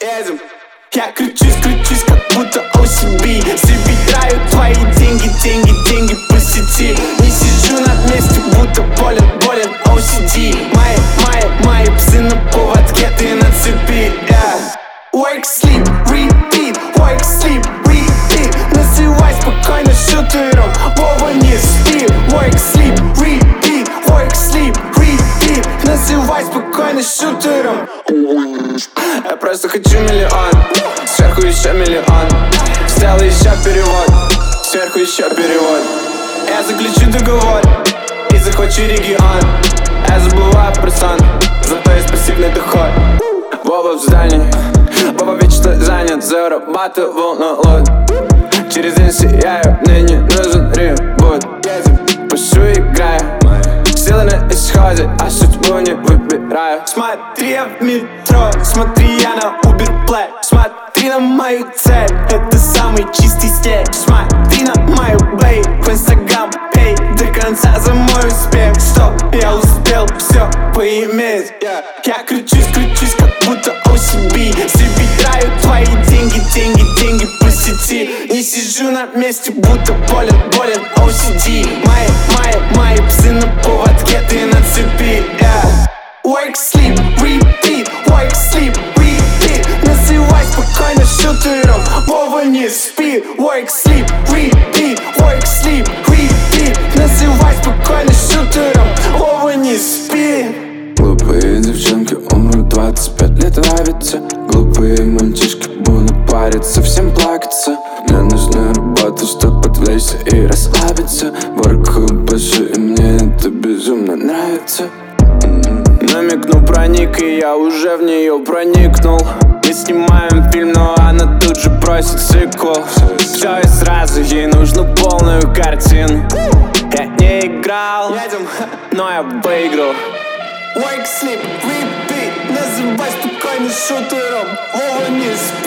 Эдем. Я кручусь, как будто OCB. Собираю твои деньги по сети. Не сижу на месте, будто болен OCD. Мои псы на поводке, ты на цепи. Work, sleep, repeat, work, sleep, repeat. Называй спокойно шутером, Вова не спи. Work, sleep, repeat, work, sleep, repeat. Называй спокойно шутером. Я просто хочу миллион, сверху еще миллион. Сделай еще перевод, сверху еще перевод. Я заключу договор и захвачу регион. Я забываю про сон, зато есть пассивный доход. Вова в здании, Вова вечно занят, зарабатывал на лот. Через день сияю, мне не нужен ребут. Пушу играю, силы на исходе, а судьбу не выбираю. Смотри, я в метро, смотри, я на Uber Play. Смотри на мою цель, это самый чистый стиль. Смотри на мою бей, в Instagram пей до конца за мой успех. Что я успел все поиметь. Я кручусь, как будто OCB. Собираю твои деньги по сети. Не сижу на месте, будто болен OCD. Мои псы на поводке, ты на цепи. Work, sleep, repeat, work, sleep, repeat. Называй спокойно шутером, Вова не спи. Work, sleep, repeat, work, sleep, repeat. Называй спокойно шутером, Вова не спи. Глупые девчонки умрут 25 лет нравится. Глупые мальчишки будут париться, всем плакаться. Мне нужна работа, чтоб отвлечься и расслабиться. Воркую пашу, и мне это безумно нравится. Намекнул про ник, и я уже в нее проникнул. Мы снимаем фильм, но она тут же просит сиквел. Все и сразу, ей нужно полную картину. Я не играл, но я выиграл. Work, sleep, repeat. Называй спокойно шутером, Вова не спи.